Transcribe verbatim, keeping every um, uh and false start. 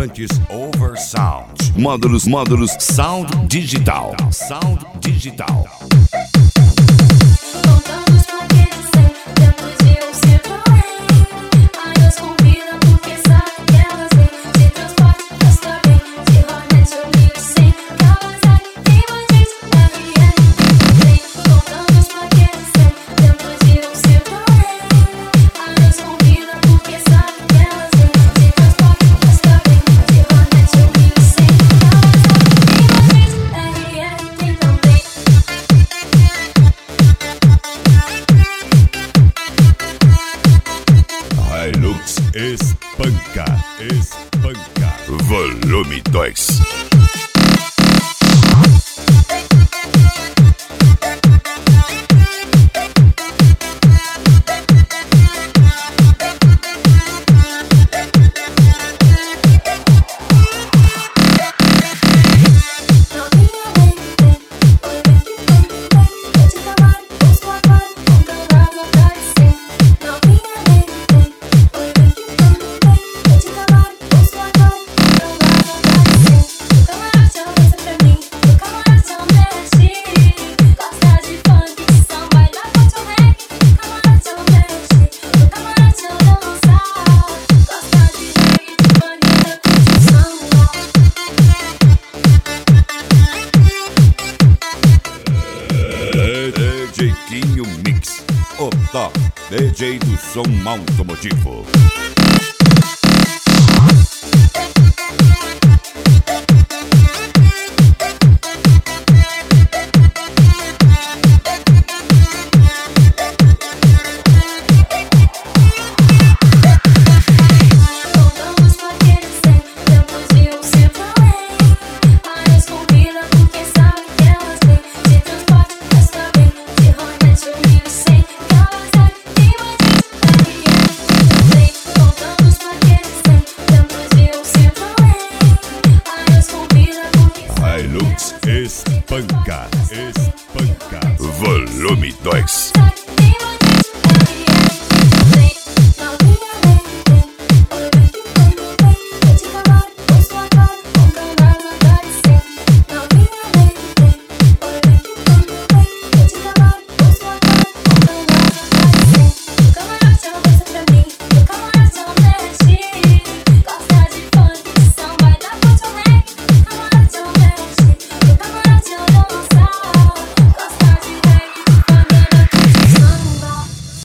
Restaurantes Oversound. Módulos, módulos Sound Digital. Sound Digital. Voltamos porque sei, depois de um Citroën. Aí os convida porque sabe que elas vêm de transporte, gosta bem de Hornet ou mil e cem. Kawasaki, tem bandis, R R. Voltamos porque sei, depois de um Citroën. Aí os convida porque sabe que elas vêm de transporte, gosta bem de Hornet ou mil e cem. Kawasaki, tem bandis, R R, tem também. Hilux espanca, espanca. Volume dois. D J Quinho Mix, o top D J do som automotivo.